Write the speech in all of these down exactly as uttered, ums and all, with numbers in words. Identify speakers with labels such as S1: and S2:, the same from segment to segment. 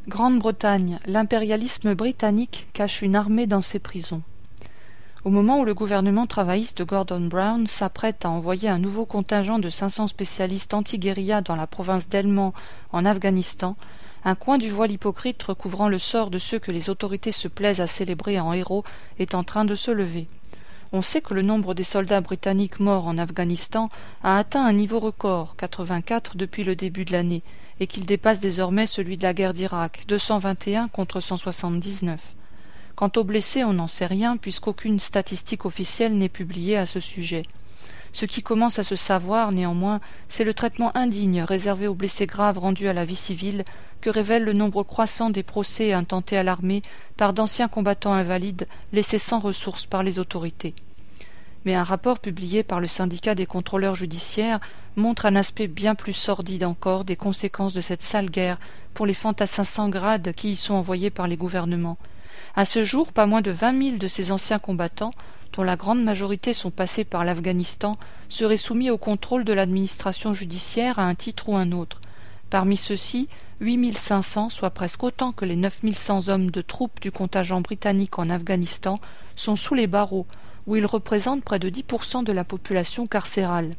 S1: Grande-Bretagne, l'impérialisme britannique cache une armée dans ses prisons. Au moment où le gouvernement travailliste de Gordon Brown s'apprête à envoyer un nouveau contingent de cinq cents spécialistes anti-guérilla dans la province d'Helmand, en Afghanistan, un coin du voile hypocrite recouvrant le sort de ceux que les autorités se plaisent à célébrer en héros est en train de se lever. On sait que le nombre des soldats britanniques morts en Afghanistan a atteint un niveau record, quatre-vingt-quatre depuis le début de l'année, et qu'il dépasse désormais celui de la guerre d'Irak, deux cent vingt et un contre cent soixante-dix-neuf. Quant aux blessés, on n'en sait rien, puisqu'aucune statistique officielle n'est publiée à ce sujet. Ce qui commence à se savoir, néanmoins, c'est le traitement indigne réservé aux blessés graves rendus à la vie civile, que révèle le nombre croissant des procès intentés à l'armée par d'anciens combattants invalides laissés sans ressources par les autorités. Mais un rapport publié par le syndicat des contrôleurs judiciaires montre un aspect bien plus sordide encore des conséquences de cette sale guerre pour les fantassins sans grade qui y sont envoyés par les gouvernements. À ce jour, pas moins de vingt mille de ces anciens combattants, dont la grande majorité sont passés par l'Afghanistan, seraient soumis au contrôle de l'administration judiciaire à un titre ou un autre. Parmi ceux-ci, huit mille cinq cents, soit presque autant que les neuf mille cent hommes de troupes du contingent britannique en Afghanistan, sont sous les barreaux, où ils représentent près de dix pour cent de la population carcérale.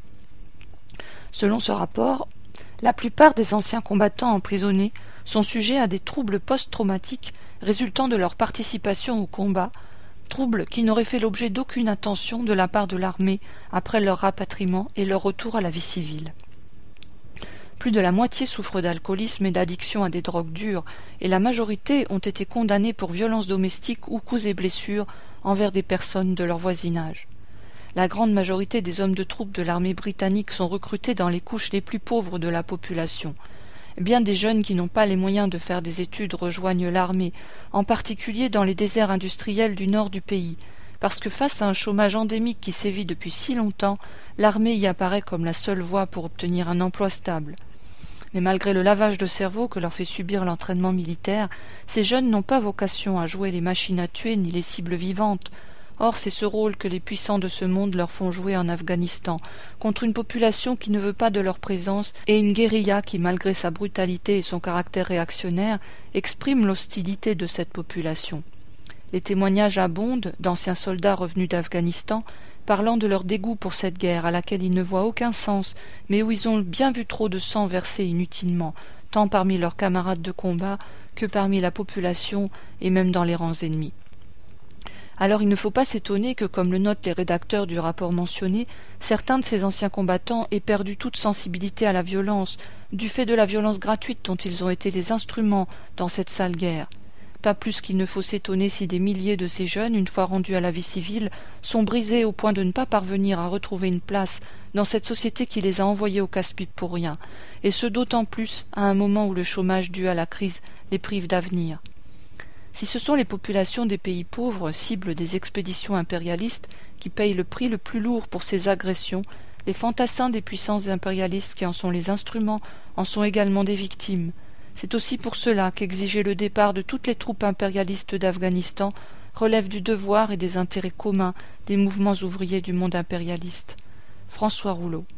S1: Selon ce rapport, la plupart des anciens combattants emprisonnés sont sujets à des troubles post-traumatiques résultant de leur participation au combat, troubles qui n'auraient fait l'objet d'aucune attention de la part de l'armée après leur rapatriement et leur retour à la vie civile. Plus de la moitié souffrent d'alcoolisme et d'addiction à des drogues dures, et la majorité ont été condamnés pour violences domestiques ou coups et blessures envers des personnes de leur voisinage. La grande majorité des hommes de troupe de l'armée britannique sont recrutés dans les couches les plus pauvres de la population. Bien des jeunes qui n'ont pas les moyens de faire des études rejoignent l'armée, en particulier dans les déserts industriels du nord du pays, parce que face à un chômage endémique qui sévit depuis si longtemps, l'armée y apparaît comme la seule voie pour obtenir un emploi stable. Mais malgré le lavage de cerveau que leur fait subir l'entraînement militaire, ces jeunes n'ont pas vocation à jouer les machines à tuer ni les cibles vivantes. Or, c'est ce rôle que les puissants de ce monde leur font jouer en Afghanistan, contre une population qui ne veut pas de leur présence et une guérilla qui, malgré sa brutalité et son caractère réactionnaire, exprime l'hostilité de cette population. Les témoignages abondent d'anciens soldats revenus d'Afghanistan, parlant de leur dégoût pour cette guerre à laquelle ils ne voient aucun sens, mais où ils ont bien vu trop de sang versé inutilement, tant parmi leurs camarades de combat que parmi la population et même dans les rangs ennemis. Alors il ne faut pas s'étonner que, comme le notent les rédacteurs du rapport mentionné, certains de ces anciens combattants aient perdu toute sensibilité à la violence, du fait de la violence gratuite dont ils ont été les instruments dans cette sale guerre. Pas plus qu'il ne faut s'étonner si des milliers de ces jeunes, une fois rendus à la vie civile, sont brisés au point de ne pas parvenir à retrouver une place dans cette société qui les a envoyés au casse-pipe pour rien, et ce d'autant plus à un moment où le chômage dû à la crise les prive d'avenir. Si ce sont les populations des pays pauvres, cibles des expéditions impérialistes, qui payent le prix le plus lourd pour ces agressions, les fantassins des puissances impérialistes qui en sont les instruments en sont également des victimes. C'est aussi pour cela qu'exiger le départ de toutes les troupes impérialistes d'Afghanistan relève du devoir et des intérêts communs des mouvements ouvriers du monde impérialiste. François Rouleau.